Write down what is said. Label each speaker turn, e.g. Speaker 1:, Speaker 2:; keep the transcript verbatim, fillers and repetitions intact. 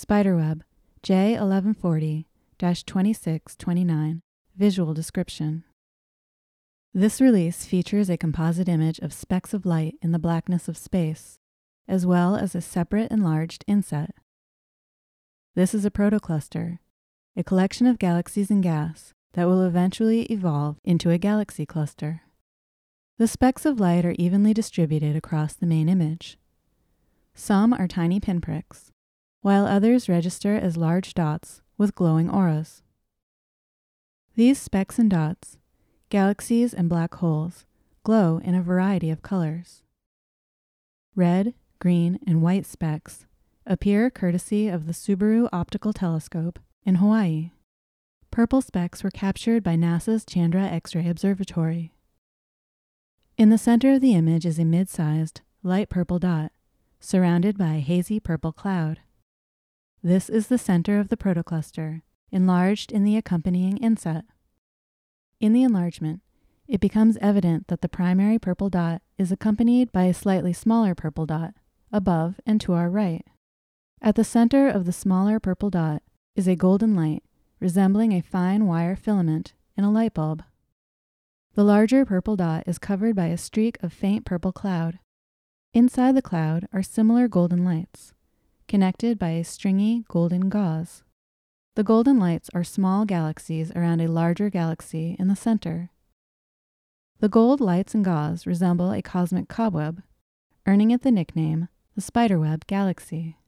Speaker 1: Spiderweb J eleven forty dash twenty-six twenty-nine. Visual description. This release features a composite image of specks of light in the blackness of space, as well as a separate enlarged inset. This is a protocluster, a collection of galaxies and gas that will eventually evolve into a galaxy cluster. The specks of light are evenly distributed across the main image. Some are tiny pinpricks, while others register as large dots with glowing auras. These specks and dots, galaxies and black holes, glow in a variety of colors. Red, green, and white specks appear courtesy of the Subaru Optical Telescope in Hawaii. Purple specks were captured by NASA's Chandra X-ray Observatory. In the center of the image is a mid-sized, light purple dot, surrounded by a hazy purple cloud. This is the center of the protocluster, enlarged in the accompanying inset. In the enlargement, it becomes evident that the primary purple dot is accompanied by a slightly smaller purple dot, above and to our right. At the center of the smaller purple dot is a golden light, resembling a fine wire filament in a light bulb. The larger purple dot is covered by a streak of faint purple cloud. Inside the cloud are similar golden lights, connected by a stringy golden gauze. The golden lights are small galaxies around a larger galaxy in the center. The gold lights and gauze resemble a cosmic cobweb, earning it the nickname the Spiderweb Galaxy.